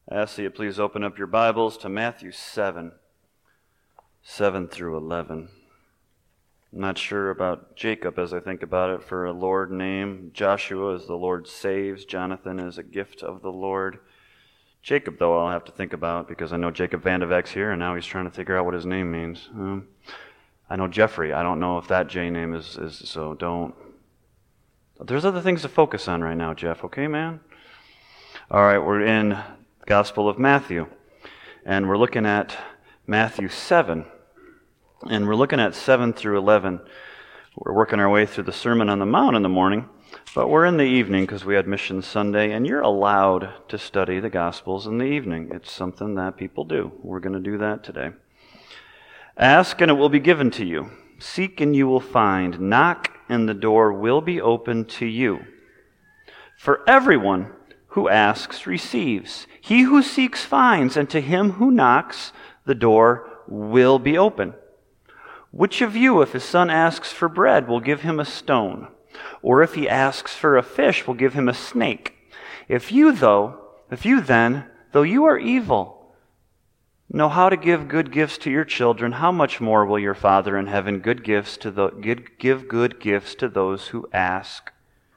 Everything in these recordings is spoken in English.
I ask that you please open up your Bibles to Matthew 7 through 11. I'm not sure about Jacob as I think about it for a Lord name. Joshua is the Lord saves. Jonathan is a gift of the Lord. Jacob, though, I'll have to think about because I know Jacob Vandevek's here, and now he's trying to figure out what his name means. I know Jeffrey. I don't know if that J name is so don't. There's other things to focus on right now, Jeff. Okay, man? All right, we're in the Gospel of Matthew, and we're looking at Matthew 7, and we're looking at 7 through 11. We're working our way through the Sermon on the Mount in the morning, but we're in the evening because we had Mission Sunday, and you're allowed to study the Gospels in the evening. It's something that people do. We're going to do that today. Ask, and it will be given to you. Seek, and you will find. Knock, and the door will be opened to you. For everyone who asks receives. He who seeks finds, and to him who knocks, the door will be open. Which of you, if his son asks for bread, will give him a stone? Or if he asks for a fish, will give him a snake? If you then, though you are evil, know how to give good gifts to your children, how much more will your Father in heaven give good gifts to those who ask?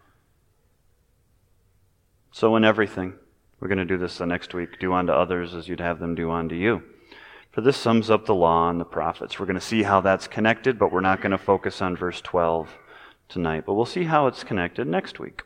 So in everything, we're going to do this the next week, do unto others as you'd have them do unto you. For this sums up the law and the prophets. We're going to see how that's connected, but we're not going to focus on verse 12 tonight. But we'll see how it's connected next week.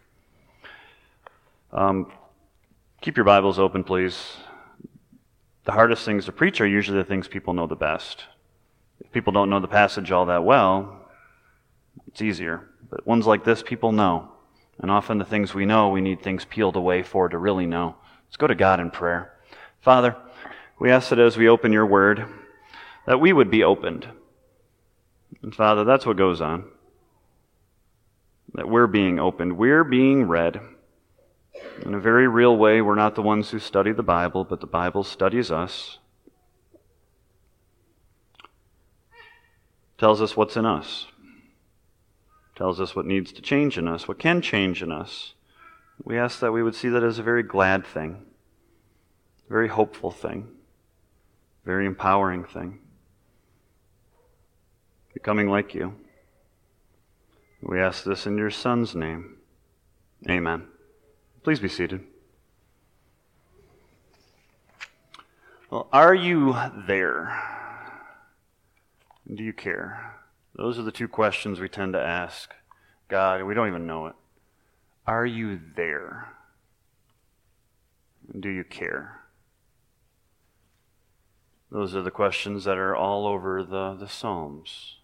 Keep your Bibles open, please. The hardest things to preach are usually the things people know the best. If people don't know the passage all that well, it's easier. But ones like this, people know. And often the things we know, we need things peeled away for to really know. Let's go to God in prayer. Father, we ask that as we open your word, that we would be opened. And Father, that's what goes on. That we're being opened. We're being read. In a very real way, we're not the ones who study the Bible, but the Bible studies us. Tells us what's in us. Tells us what needs to change in us, what can change in us. We ask that we would see that as a very glad thing, a very hopeful thing, a very empowering thing. Becoming like you. We ask this in your Son's name. Amen. Please be seated. Well, are you there? Do you care? Those are the two questions we tend to ask God. We don't even know it. Are you there? Do you care? Those are the questions that are all over the Psalms.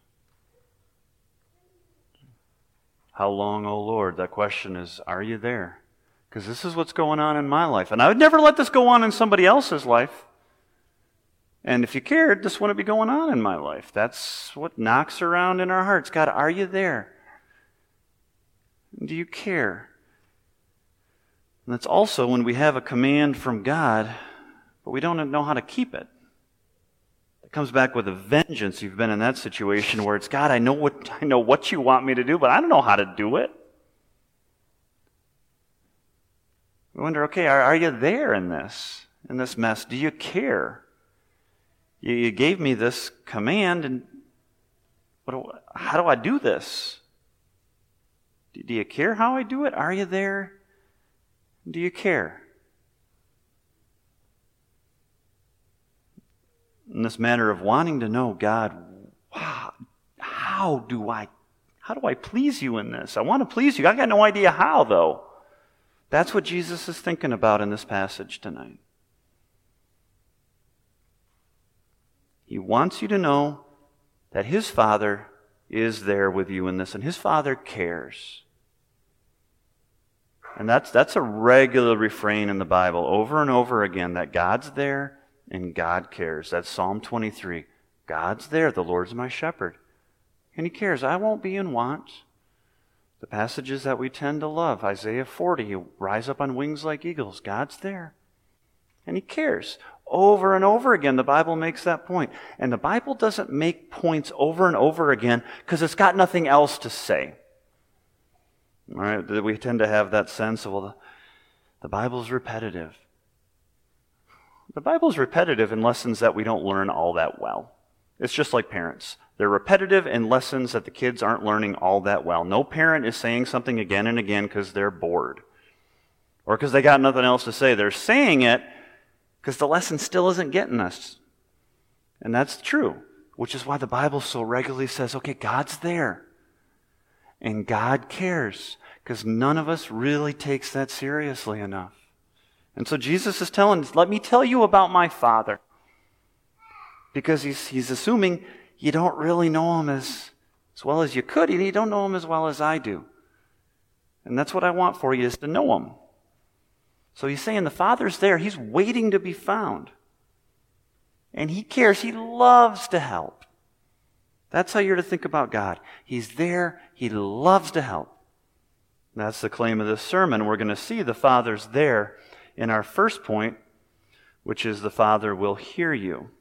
How long, O Lord? That question is, are you there? Because this is what's going on in my life. And I would never let this go on in somebody else's life. And if you cared, this wouldn't be going on in my life. That's what knocks around in our hearts. God, are you there? Do you care? And that's also when we have a command from God, but we don't know how to keep it. It comes back with a vengeance. You've been in that situation where it's, God, I know what you want me to do, but I don't know how to do it. We wonder, okay, are you there in this mess? Do you care? You gave me this command, and how do I do this? Do you care how I do it? Are you there? Do you care? In this matter of wanting to know, God, how do I please you in this? I want to please you. I got no idea how, though. That's what Jesus is thinking about in this passage tonight. He wants you to know that his Father is there with you in this, and his Father cares. And that's a regular refrain in the Bible, over and over again, that God's there and God cares. That's Psalm 23. God's there, the Lord's my shepherd. And he cares. I won't be in want. The passages that we tend to love, Isaiah 40, you rise up on wings like eagles. God's there. And he cares. Over and over again, the Bible makes that point. And the Bible doesn't make points over and over again because it's got nothing else to say. All right? We tend to have that sense of, well, the Bible's repetitive. The Bible's repetitive in lessons that we don't learn all that well. It's just like parents. They're repetitive in lessons that the kids aren't learning all that well. No parent is saying something again and again because they're bored or because they got nothing else to say. They're saying it because the lesson still isn't getting us. And that's true, which is why the Bible so regularly says, okay, God's there. And God cares, because none of us really takes that seriously enough. And so Jesus is telling us, let me tell you about my Father. Because he's assuming you don't really know him as well as you could, and you don't know him as well as I do. And that's what I want for you, is to know him. So he's saying the Father's there. He's waiting to be found. And he cares. He loves to help. That's how you're to think about God. He's there. He loves to help. That's the claim of this sermon. We're going to see the Father's there in our first point, which is the Father will hear you.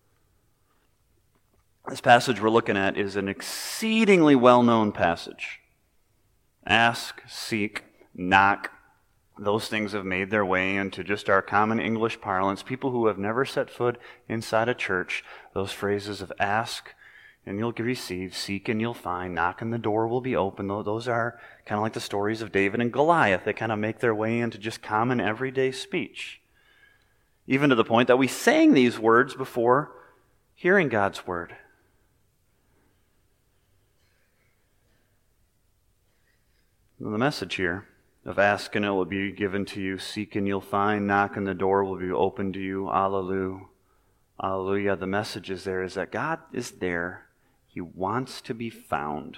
This passage we're looking at is an exceedingly well-known passage. Ask, seek, knock. Those things have made their way into just our common English parlance. People who have never set foot inside a church, those phrases of ask and you'll receive, seek and you'll find, knock and the door will be open. Those are kind of like the stories of David and Goliath. They kind of make their way into just common everyday speech. Even to the point that we sang these words before hearing God's word. The message here of ask and it will be given to you, seek and you'll find, knock and the door will be open to you. Alleluia. Alleluia. The message is there is that God is there. He wants to be found.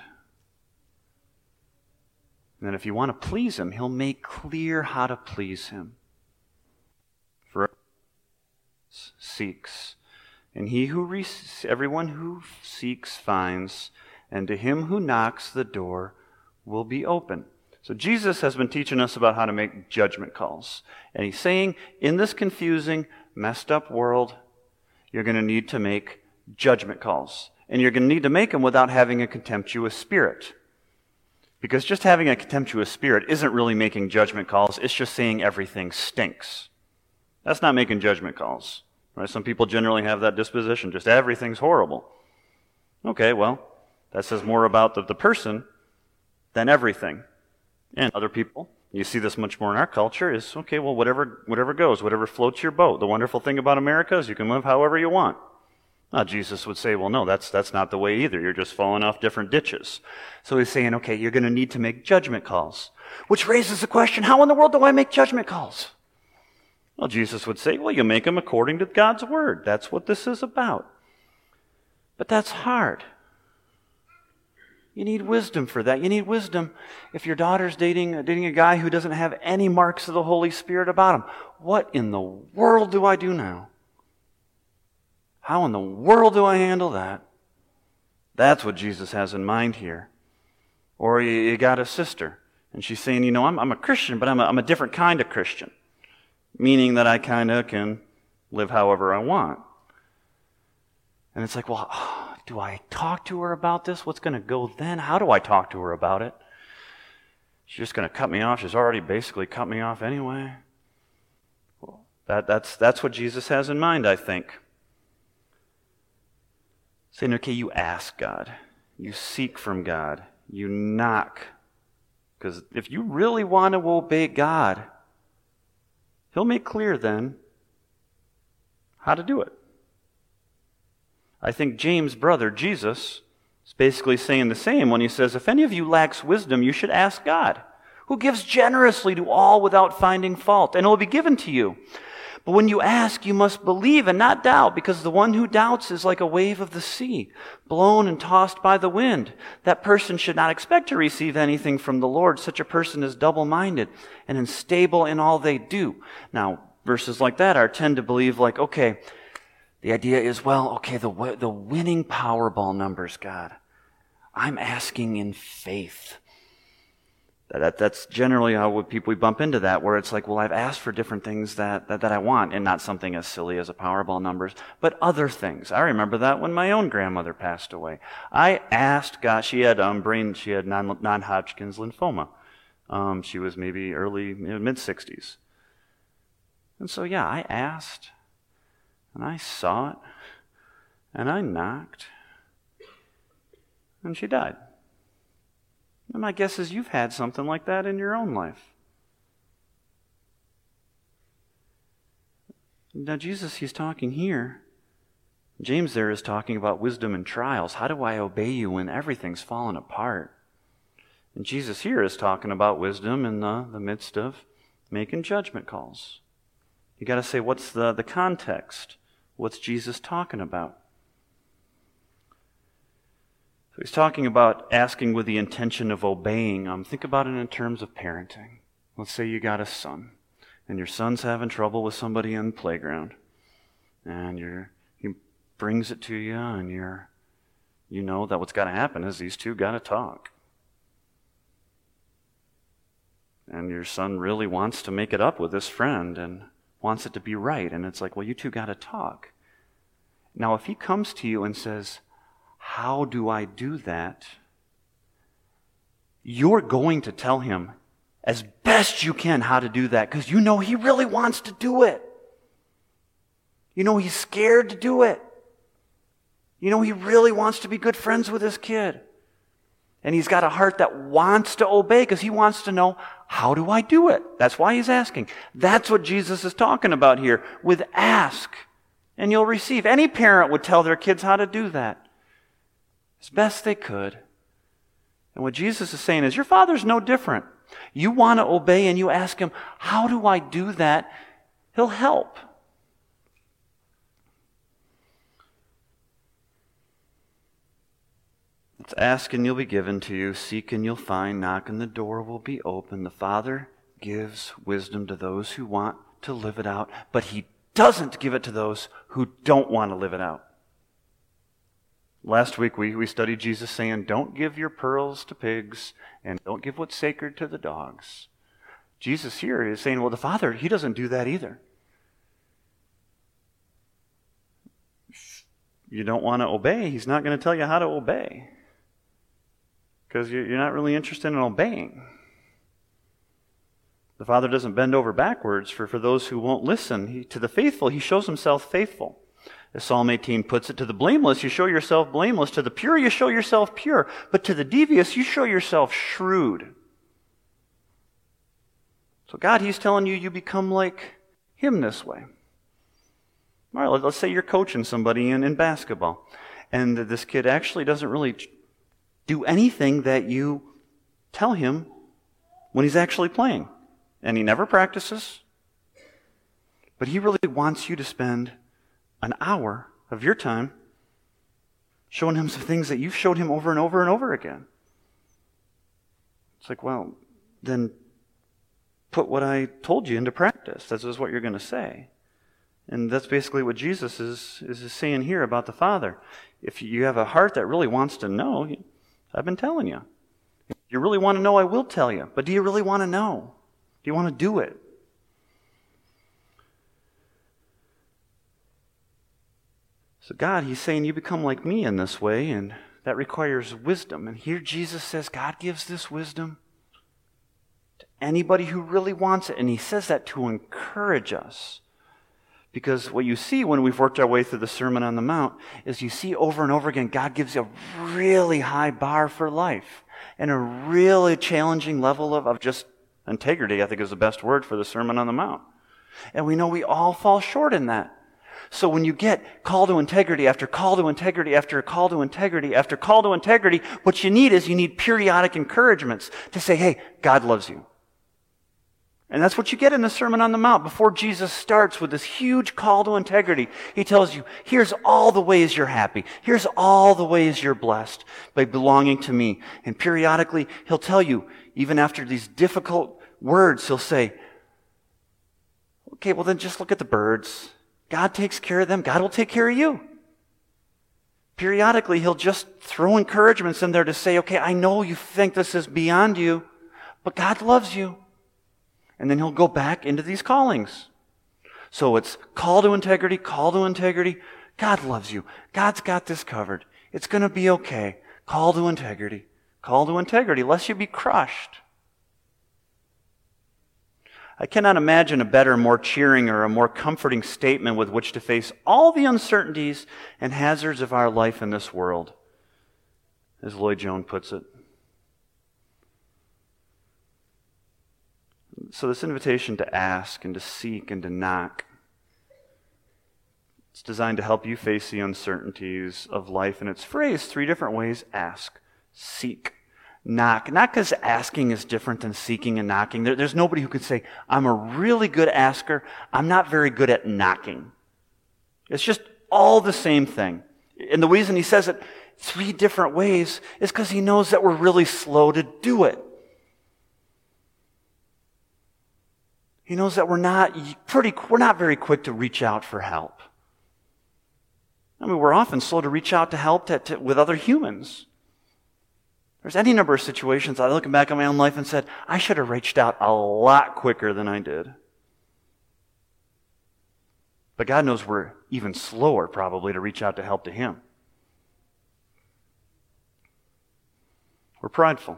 And then if you want to please him, he'll make clear how to please him. For seeks. And everyone who seeks finds, and to him who knocks the door will be open. So Jesus has been teaching us about how to make judgment calls. And he's saying, in this confusing, messed up world, you're going to need to make judgment calls. And you're going to need to make them without having a contemptuous spirit. Because just having a contemptuous spirit isn't really making judgment calls. It's just saying everything stinks. That's not making judgment calls. Right? Some people generally have that disposition. Just everything's horrible. Okay, well, that says more about the person than everything. And other people, you see this much more in our culture, is, okay, well, whatever goes, whatever floats your boat. The wonderful thing about America is you can live however you want. Jesus would say, well, no, that's not the way either. You're just falling off different ditches. So he's saying, okay, you're going to need to make judgment calls. Which raises the question, how in the world do I make judgment calls? Well, Jesus would say, well, you make them according to God's word. That's what this is about. But that's hard. You need wisdom for that. You need wisdom if your daughter's dating a guy who doesn't have any marks of the Holy Spirit about him. What in the world do I do now? How in the world do I handle that? That's what Jesus has in mind here. Or you got a sister, and she's saying, I'm a Christian, but I'm a different kind of Christian. Meaning that I kind of can live however I want. And it's like, well, do I talk to her about this? What's going to go then? How do I talk to her about it? She's just going to cut me off. She's already basically cut me off anyway. Well, that's what Jesus has in mind, I think. Saying, okay, you ask God. You seek from God. You knock. Because if you really want to obey God, he'll make clear then how to do it. I think James' brother, Jesus, is basically saying the same when he says, if any of you lacks wisdom, you should ask God, who gives generously to all without finding fault, and it will be given to you. But when you ask, you must believe and not doubt, because the one who doubts is like a wave of the sea, blown and tossed by the wind. That person should not expect to receive anything from the Lord. Such a person is double-minded and unstable in all they do. Now, verses like that tend to believe like, okay, the idea is, well, okay, the winning Powerball numbers, God. I'm asking in faith. That's generally how we bump into that, where it's like, well, I've asked for different things that I want, and not something as silly as a Powerball numbers, but other things. I remember that when my own grandmother passed away. I asked God, she had non-Hodgkin's lymphoma. She was maybe mid-60s. And so, yeah, I asked. And I saw it, and I knocked, and she died. And my guess is you've had something like that in your own life. Now Jesus, he's talking here. James there is talking about wisdom and trials. How do I obey you when everything's fallen apart? And Jesus here is talking about wisdom in the midst of making judgment calls. You got to say, what's the context? What's Jesus talking about? So he's talking about asking with the intention of obeying. Think about it in terms of parenting. Let's say you got a son, and your son's having trouble with somebody on the playground, and he brings it to you, and you know that what's got to happen is these two got to talk. And your son really wants to make it up with his friend and wants it to be right. And it's like, well, you two got to talk. Now, if he comes to you and says, how do I do that? You're going to tell him as best you can how to do that because you know he really wants to do it. You know he's scared to do it. You know he really wants to be good friends with his kid. And he's got a heart that wants to obey because he wants to know, how do I do it? That's why he's asking. That's what Jesus is talking about here with ask and you'll receive. Any parent would tell their kids how to do that as best they could. And what Jesus is saying is, your Father's no different. You want to obey and you ask him, how do I do that? He'll help. It's ask and you'll be given to you. Seek and you'll find. Knock and the door will be open. The Father gives wisdom to those who want to live it out, but he doesn't give it to those who don't want to live it out. Last week we studied Jesus saying, don't give your pearls to pigs and don't give what's sacred to the dogs. Jesus here is saying, well, the Father, he doesn't do that either. If you don't want to obey, he's not going to tell you how to obey. Because you're not really interested in obeying. The Father doesn't bend over backwards for those who won't listen. To the faithful, he shows himself faithful. As Psalm 18 puts it, to the blameless, you show yourself blameless. To the pure, you show yourself pure. But to the devious, you show yourself shrewd. So God, he's telling you, you become like him this way. All right, let's say you're coaching somebody in basketball. And this kid actually doesn't really do anything that you tell him when he's actually playing. And he never practices. But he really wants you to spend an hour of your time showing him some things that you've showed him over and over and over again. It's like, well, then put what I told you into practice. That's just what you're going to say. And that's basically what Jesus is saying here about the Father. If you have a heart that really wants to know, I've been telling you. If you really want to know, I will tell you. But do you really want to know? Do you want to do it? So God, he's saying you become like me in this way, and that requires wisdom. And here Jesus says God gives this wisdom to anybody who really wants it. And he says that to encourage us. Because what you see when we've worked our way through the Sermon on the Mount is you see over and over again, God gives you a really high bar for life and a really challenging level of just integrity, I think is the best word for the Sermon on the Mount. And we know we all fall short in that. So when you get call to integrity after call to integrity after call to integrity after call to integrity, what you need periodic encouragements to say, hey, God loves you. And that's what you get in the Sermon on the Mount. Before Jesus starts with this huge call to integrity, he tells you, here's all the ways you're happy. Here's all the ways you're blessed by belonging to me. And periodically, he'll tell you, even after these difficult words, he'll say, okay, well then just look at the birds. God takes care of them. God will take care of you. Periodically, he'll just throw encouragements in there to say, okay, I know you think this is beyond you, but God loves you. And then he'll go back into these callings. So it's call to integrity, call to integrity. God loves you. God's got this covered. It's going to be okay. Call to integrity, lest you be crushed. I cannot imagine a better, more cheering, or a more comforting statement with which to face all the uncertainties and hazards of our life in this world, as Lloyd Jones puts it. So this invitation to ask and to seek and to knock, it's designed to help you face the uncertainties of life, and it's phrased 3 different ways: ask, seek, knock. Not because asking is different than seeking and knocking. There's nobody who can say, I'm a really good asker, I'm not very good at knocking. It's just all the same thing. And the reason he says it 3 different ways is because he knows that we're really slow to do it. He knows that we're not very quick to reach out for help. I mean, we're often slow to reach out to help with other humans. There's any number of situations I look back on my own life and said, I should have reached out a lot quicker than I did. But God knows we're even slower probably to reach out to help to Him. We're prideful.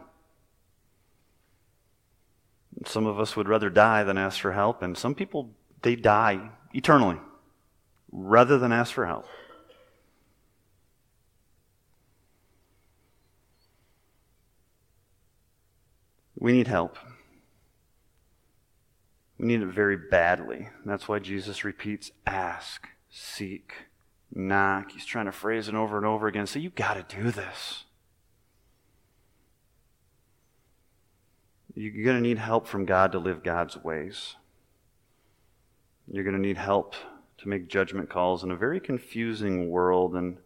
Some of us would rather die than ask for help, and some people, they die eternally rather than ask for help. We need help. We need it very badly. And that's why Jesus repeats, ask, seek, knock. He's trying to phrase it over and over again. So you got to do this. You're going to need help from God to live God's ways. You're going to need help to make judgment calls in a very confusing world. And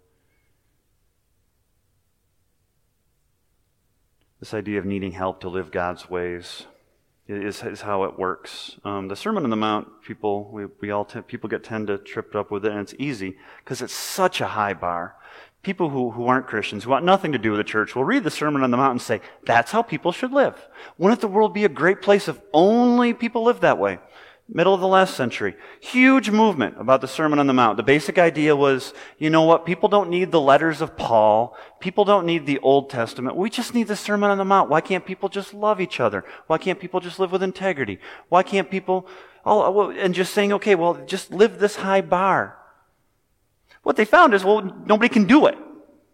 this idea of needing help to live God's ways is how it works. The Sermon on the Mount, people tend to trip up with it, and it's easy because it's such a high bar. People who aren't Christians, who want nothing to do with the church, will read the Sermon on the Mount and say, that's how people should live. Wouldn't the world be a great place if only people lived that way? Middle of the last century. Huge movement about the Sermon on the Mount. The basic idea was, you know what, people don't need the letters of Paul. People don't need the Old Testament. We just need the Sermon on the Mount. Why can't people just love each other? Why can't people just live with integrity? Why can't people, and just saying, okay, well, just live this high bar. What they found is, well, nobody can do it.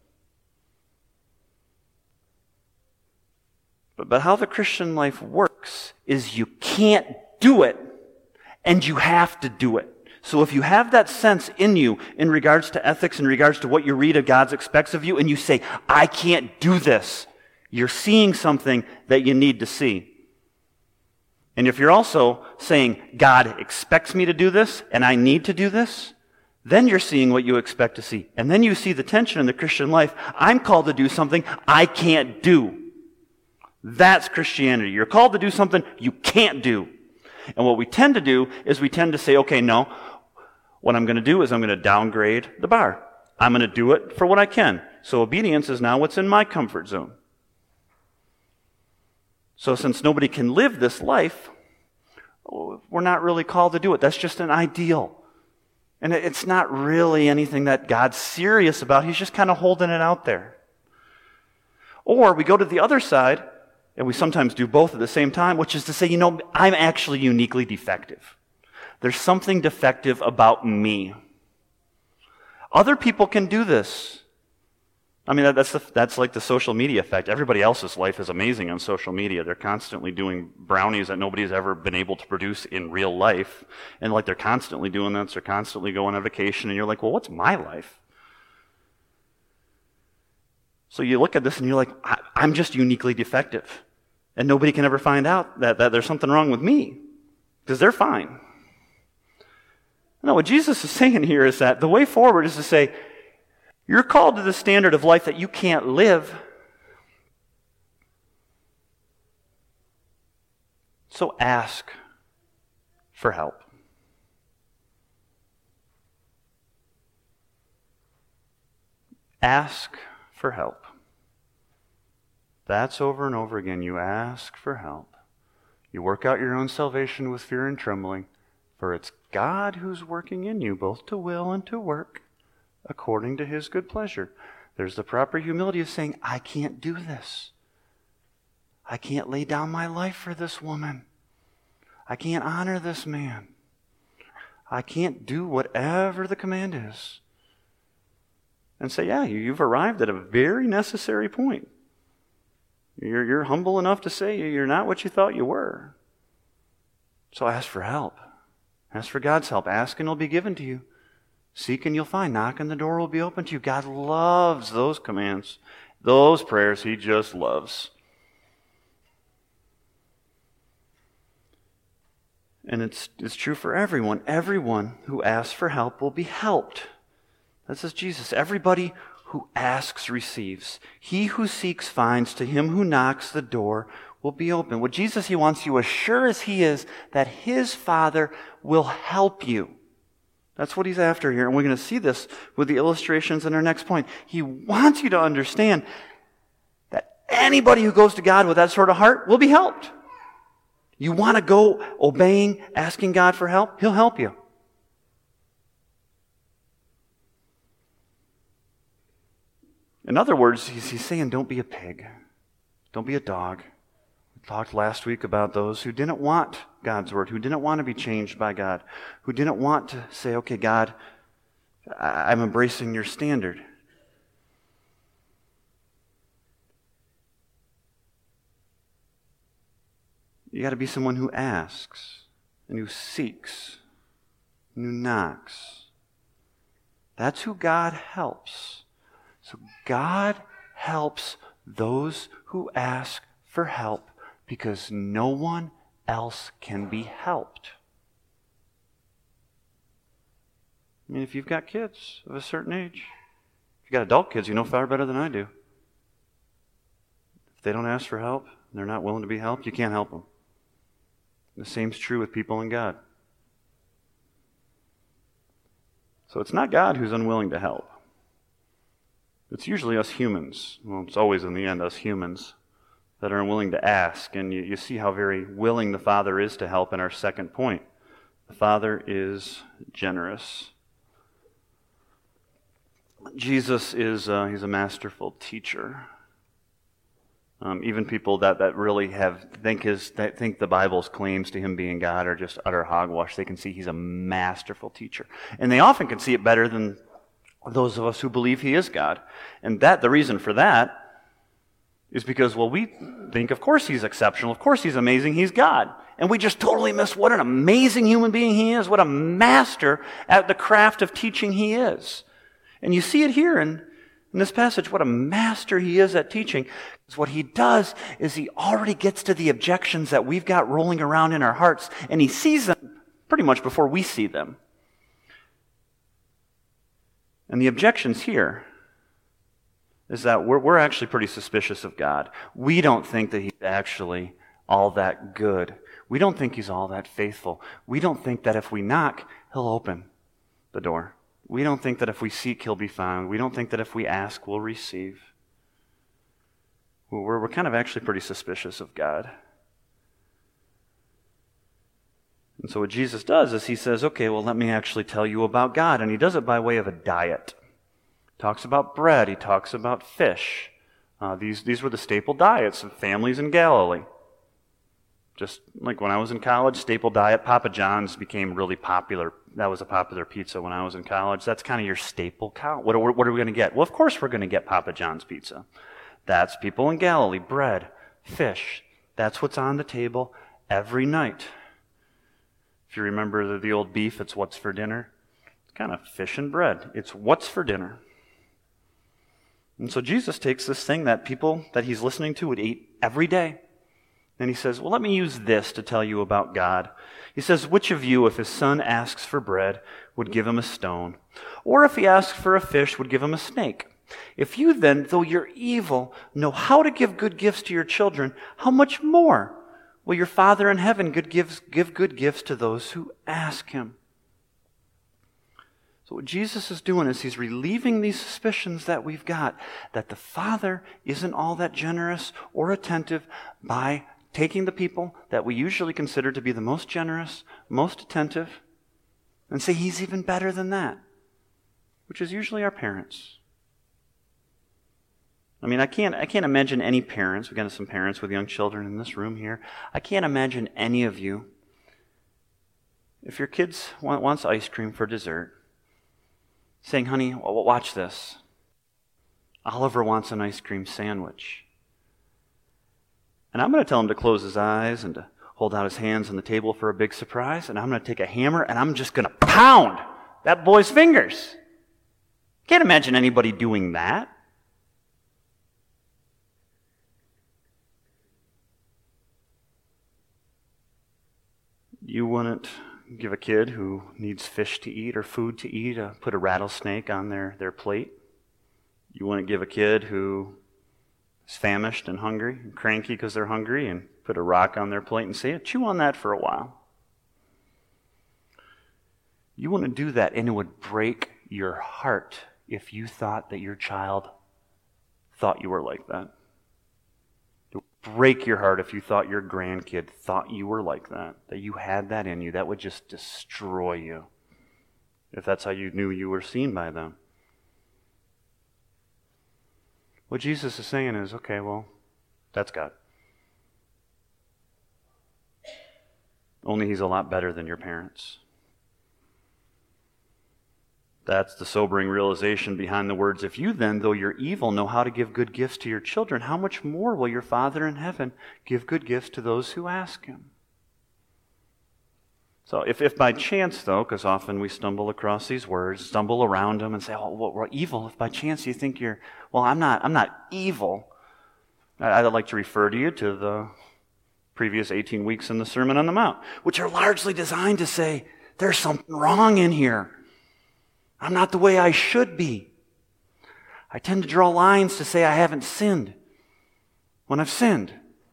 But how the Christian life works is you can't do it, and you have to do it. So if you have that sense in you in regards to ethics, in regards to what you read of God expects of you, and you say, I can't do this, you're seeing something that you need to see. And if you're also saying, God expects me to do this, and I need to do this, then you're seeing what you expect to see. And then you see the tension in the Christian life. I'm called to do something I can't do. That's Christianity. You're called to do something you can't do. And what we tend to do is we tend to say, okay, no, what I'm going to do is I'm going to downgrade the bar. I'm going to do it for what I can. So obedience is now what's in my comfort zone. So since nobody can live this life, we're not really called to do it. That's just an ideal. And it's not really anything that God's serious about. He's just kind of holding it out there. Or we go to the other side, and we sometimes do both at the same time, which is to say, you know, I'm actually uniquely defective. There's something defective about me. Other people can do this. I mean, that's like the social media effect. Everybody else's life is amazing on social media. They're constantly doing brownies that nobody's ever been able to produce in real life. And like they're constantly doing this, they're constantly going on vacation, and you're like, well, what's my life? So you look at this and you're like, I'm just uniquely defective. And nobody can ever find out that there's something wrong with me. Because they're fine. No, what Jesus is saying here is that the way forward is to say, you're called to the standard of life that you can't live. So ask for help. Ask for help. That's over and over again. You ask for help. You work out your own salvation with fear and trembling, for it's God who's working in you, both to will and to work, according to His good pleasure. There's the proper humility of saying, I can't do this. I can't lay down my life for this woman. I can't honor this man. I can't do whatever the command is. And say, yeah, you've arrived at a very necessary point. You're humble enough to say you're not what you thought you were. So ask for help. Ask for God's help. Ask and it'll be given to you. Seek and you'll find. Knock and the door will be open to you. God loves those commands. Those prayers He just loves. And it's true for everyone. Everyone who asks for help will be helped. That says Jesus. Everybody who asks receives. He who seeks finds. To him who knocks, the door will be open. With Jesus, He wants you as sure as He is that His Father will help you. That's what He's after here. And we're going to see this with the illustrations in our next point. He wants you to understand that anybody who goes to God with that sort of heart will be helped. You want to go obeying, asking God for help? He'll help you. In other words, he's saying, don't be a pig. Don't be a dog. We talked last week about those who didn't want God's word, who didn't want to be changed by God, who didn't want to say, okay, God, I'm embracing your standard. You got to be someone who asks and who seeks and who knocks. That's who God helps. So God helps those who ask for help because no one else can be helped. I mean, if you've got kids of a certain age, if you've got adult kids, you know far better than I do. If they don't ask for help, they're not willing to be helped, you can't help them. The same's true with people in God. So it's not God who's unwilling to help. It's usually us humans. Well, it's always in the end us humans that are unwilling to ask. And you see how very willing the Father is to help in our second point. The Father is generous. Jesus is he's a masterful teacher. Even people that really think the Bible's claims to Him being God are just utter hogwash. They can see He's a masterful teacher. And they often can see it better than those of us who believe He is God. And the reason for that is because, well, we think, of course He's exceptional, of course He's amazing, He's God. And we just totally miss what an amazing human being He is, what a master at the craft of teaching He is. And you see it here in this passage, what a master He is at teaching. Because what He does is He already gets to the objections that we've got rolling around in our hearts, and He sees them pretty much before we see them. And the objections here is that we're actually pretty suspicious of God. We don't think that He's actually all that good. We don't think He's all that faithful. We don't think that if we knock, He'll open the door. We don't think that if we seek, He'll be found. We don't think that if we ask, we'll receive. We're kind of actually pretty suspicious of God. And so what Jesus does is He says, okay, well, let me actually tell you about God. And He does it by way of a diet. He talks about bread. He talks about fish. These were the staple diets of families in Galilee. Just like when I was in college, staple diet, Papa John's became really popular. That was a popular pizza when I was in college. That's kind of your staple. What are we going to get? Well, of course we're going to get Papa John's pizza. That's people in Galilee. Bread, fish. That's what's on the table every night. If you remember the old beef, it's what's for dinner. It's kind of fish and bread. It's what's for dinner. And so Jesus takes this thing that people that He's listening to would eat every day. And He says, well, let me use this to tell you about God. He says, which of you, if his son asks for bread, would give him a stone? Or if he asks for a fish, would give him a snake? If you then, though you're evil, know how to give good gifts to your children, how much more will your Father in heaven give good gifts to those who ask Him? So what Jesus is doing is He's relieving these suspicions that we've got, that the Father isn't all that generous or attentive, by taking the people that we usually consider to be the most generous, most attentive, and say He's even better than that, which is usually our parents. I mean, I can't imagine any parents, we've got some parents with young children in this room here, I can't imagine any of you If your kid wants ice cream for dessert, saying, honey, watch this. Oliver wants an ice cream sandwich. And I'm going to tell him to close his eyes and to hold out his hands on the table for a big surprise. And I'm going to take a hammer and I'm just going to pound that boy's fingers. Can't imagine anybody doing that. You wouldn't give a kid who needs fish to eat or food to eat, put a rattlesnake on their plate. You wouldn't give a kid who is famished and hungry and cranky because they're hungry and put a rock on their plate and say, chew on that for a while. You wouldn't do that, and it would break your heart if you thought that your child thought you were like that. It would break your heart if you thought your grandkid thought you were like that you had that in you. That would just destroy you if that's how you knew you were seen by them. What Jesus is saying is, okay, well, that's God. Only He's a lot better than your parents. That's the sobering realization behind the words, if you then, though you're evil, know how to give good gifts to your children, how much more will your Father in heaven give good gifts to those who ask Him? So if by chance, though, because often we stumble across these words, stumble around them and say, oh, well, we're evil. If by chance you think I'm not evil, I'd like to refer to you to the previous 18 weeks in the Sermon on the Mount, which are largely designed to say, there's something wrong in here. I'm not the way I should be. I tend to draw lines to say I haven't sinned when I've sinned.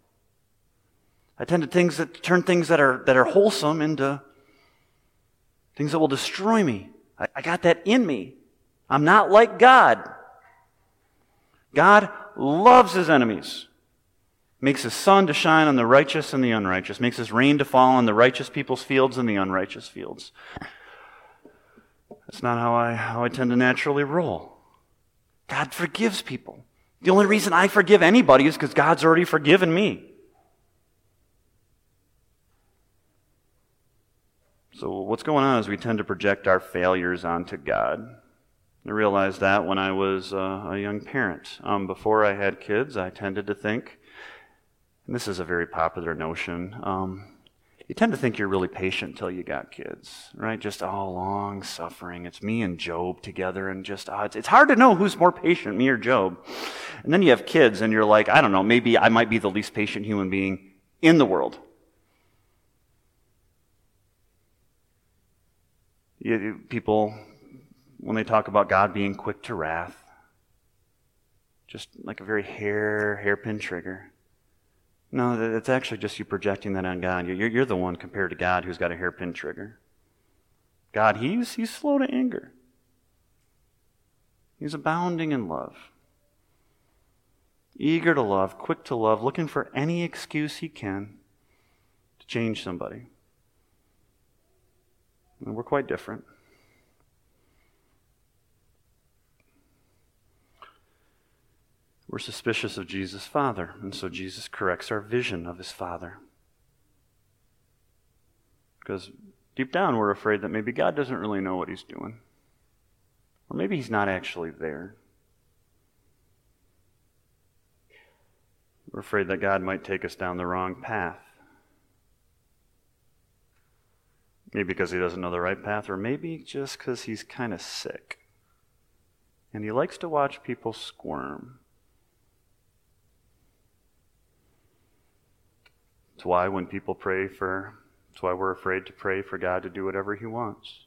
I tend to turn things that are wholesome into things that will destroy me. I got that in me. I'm not like God. God loves His enemies. Makes His sun to shine on the righteous and the unrighteous. Makes His rain to fall on the righteous people's fields and the unrighteous fields. That's not how I tend to naturally roll. God forgives people. The only reason I forgive anybody is because God's already forgiven me. So what's going on is we tend to project our failures onto God. I realized that when I was a young parent. Before I had kids, I tended to think, and this is a very popular notion, you tend to think you're really patient till you got kids, right? Just long suffering. It's me and Job together, and just it's hard to know who's more patient, me or Job. And then you have kids, and you're like, I don't know, maybe I might be the least patient human being in the world. People, when they talk about God being quick to wrath, just like a very hairpin trigger. No, that's actually just you projecting that on God. You're the one compared to God who's got a hairpin trigger. God, He's slow to anger. He's abounding in love. Eager to love, quick to love, looking for any excuse He can to change somebody. And we're quite different. We're suspicious of Jesus' Father, and so Jesus corrects our vision of His Father. Because deep down we're afraid that maybe God doesn't really know what He's doing. Or maybe He's not actually there. We're afraid that God might take us down the wrong path. Maybe because He doesn't know the right path, or maybe just because He's kind of sick. And He likes to watch people squirm. That's why when people that's why we're afraid to pray for God to do whatever He wants.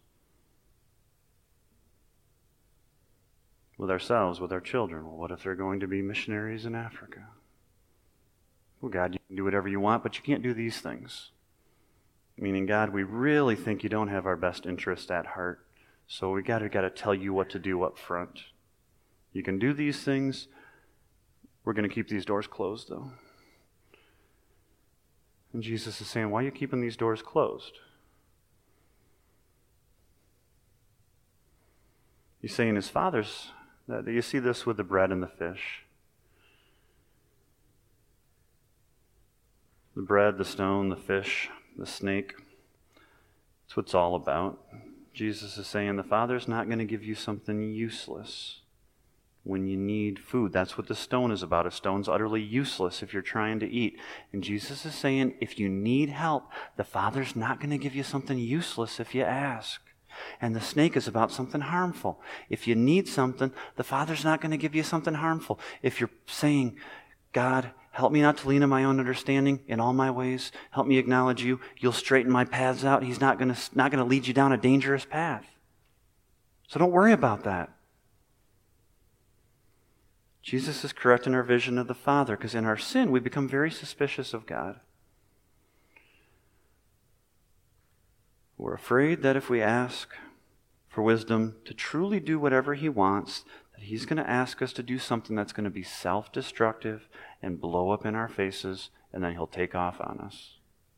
With ourselves, with our children. Well, what if they're going to be missionaries in Africa? Well, God, you can do whatever you want, but you can't do these things. Meaning, God, we really think you don't have our best interest at heart, so we got to tell you what to do up front. You can do these things. We're going to keep these doors closed, though. And Jesus is saying, why are you keeping these doors closed? He's saying His Father's, that you see this with the bread and the fish. The bread, the stone, the fish, the snake. That's what it's all about. Jesus is saying the Father's not going to give you something useless when you need food. That's what the stone is about. A stone's utterly useless if you're trying to eat. And Jesus is saying if you need help, the Father's not going to give you something useless if you ask. And the snake is about something harmful. If you need something, the Father's not going to give you something harmful. If you're saying, God, help me not to lean on my own understanding in all my ways. Help me acknowledge you. You'll straighten my paths out. He's not going to lead you down a dangerous path. So don't worry about that. Jesus is correct in our vision of the Father, because in our sin we become very suspicious of God. We're afraid that if we ask for wisdom to truly do whatever He wants, that He's going to ask us to do something that's going to be self-destructive and blow up in our faces, and then He'll take off on us.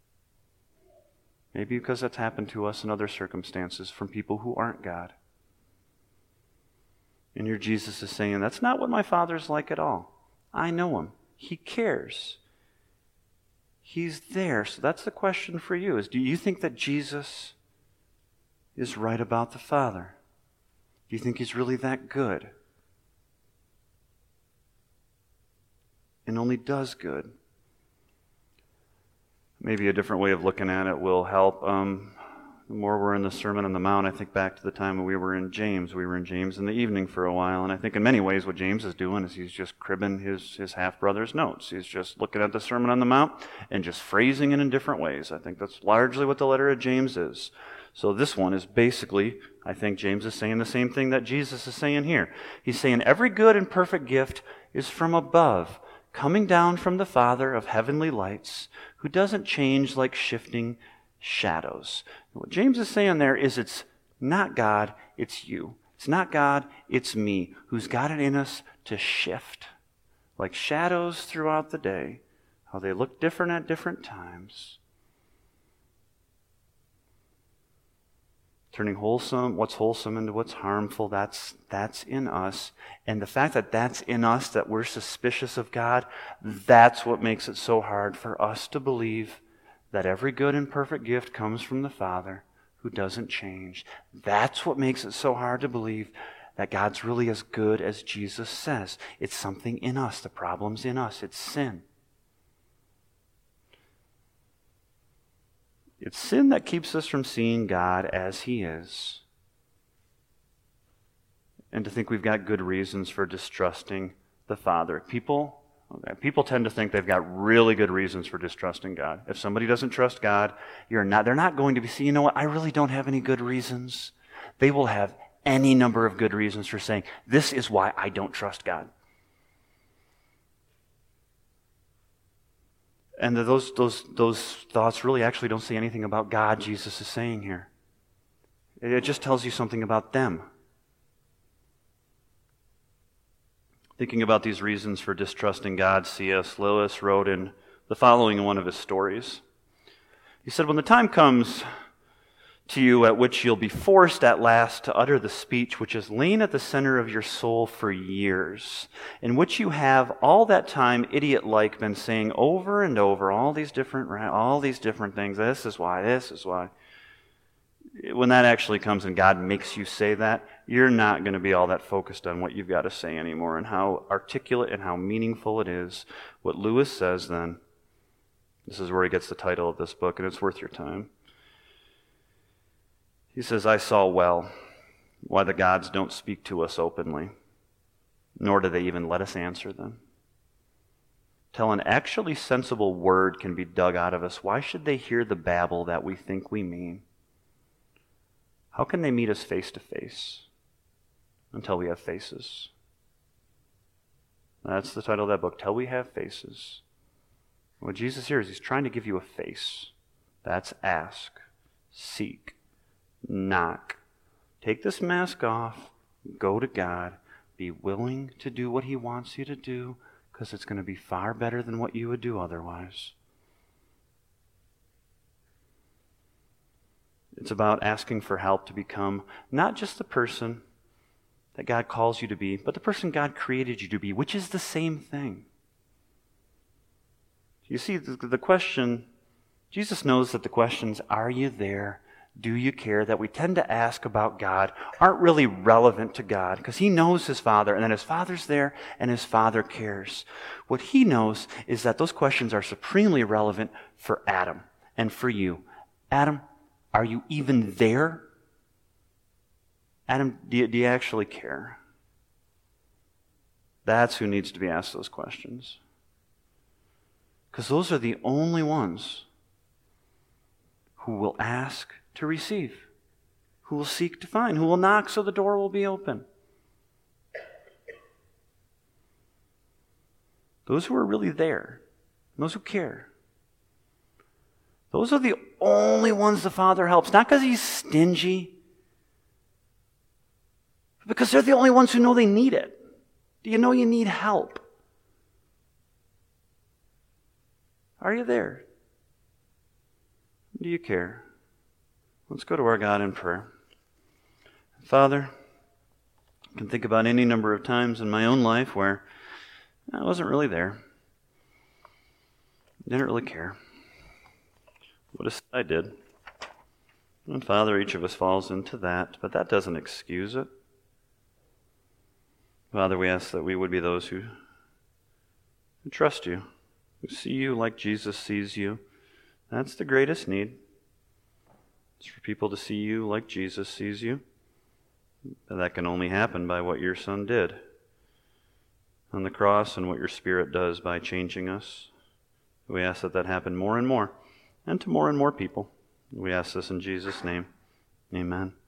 Maybe because that's happened to us in other circumstances from people who aren't God. And here Jesus is saying, that's not what my Father's like at all. I know Him. He cares. He's there. So that's the question for you, is do you think that Jesus is right about the Father? Do you think He's really that good? And only does good? Maybe a different way of looking at it will help. The more we're in the Sermon on the Mount, I think back to the time when we were in James. We were in James in the evening for a while, and I think in many ways what James is doing is he's just cribbing his half-brother's notes. He's just looking at the Sermon on the Mount and just phrasing it in different ways. I think that's largely what the letter of James is. So this one is basically, I think James is saying the same thing that Jesus is saying here. He's saying every good and perfect gift is from above, coming down from the Father of heavenly lights, who doesn't change like shifting shadows. What James is saying there is it's not God, it's you. It's not God, it's me, who's got it in us to shift. Like shadows throughout the day, how they look different at different times. Turning what's wholesome into what's harmful, that's in us. And the fact that that's in us, that we're suspicious of God, that's what makes it so hard for us to believe that every good and perfect gift comes from the Father who doesn't change. That's what makes it so hard to believe that God's really as good as Jesus says. It's something in us. The problem's in us. It's sin. It's sin that keeps us from seeing God as He is. And to think we've got good reasons for distrusting the Father. People tend to think they've got really good reasons for distrusting God. If somebody doesn't trust God, they're not going to be saying, you know what, I really don't have any good reasons. They will have any number of good reasons for saying, this is why I don't trust God. And those thoughts really actually don't say anything about God, Jesus is saying here. It just tells you something about them. Thinking about these reasons for distrusting God, C.S. Lewis wrote in the following in one of his stories. He said, when the time comes to you at which you'll be forced at last to utter the speech which has lain at the center of your soul for years, in which you have all that time, idiot-like, been saying over and over all these different things, this is why. When that actually comes and God makes you say that, you're not going to be all that focused on what you've got to say anymore and how articulate and how meaningful it is. What Lewis says then, this is where he gets the title of this book, and it's worth your time. He says, I saw well why the gods don't speak to us openly, nor do they even let us answer them. Till an actually sensible word can be dug out of us, why should they hear the babble that we think we mean? How can they meet us face to face until we have faces? That's the title of that book, Till We Have Faces. What Jesus here is he's trying to give you a face. That's ask, seek, knock. Take this mask off, go to God, be willing to do what He wants you to do, because it's going to be far better than what you would do otherwise. It's about asking for help to become not just the person that God calls you to be, but the person God created you to be, which is the same thing. You see, the question, Jesus knows that the questions, are you there? do you care that we tend to ask about God aren't really relevant to God because he knows his Father, and then his Father's there and his Father cares. What he knows is that those questions are supremely relevant for Adam and for you. Adam, are you even there? Adam, do you actually care? That's who needs to be asked those questions. Because those are the only ones who will ask to receive, who will seek to find, who will knock so the door will be open. Those who are really there, those who care, those are the only ones the Father helps. Not because he's stingy, but because they're the only ones who know they need it. Do you know you need help? Are you there? Do you care? Let's go to our God in prayer. Father, I can think about any number of times in my own life where I wasn't really there. Didn't really care. What I did. And Father, each of us falls into that, but that doesn't excuse it. Father, we ask that we would be those who trust you, who see you like Jesus sees you. That's the greatest need. It's for people to see you like Jesus sees you. And that can only happen by what your Son did on the cross and what your Spirit does by changing us. We ask that happen more and more, and to more and more people. We ask this in Jesus' name. Amen.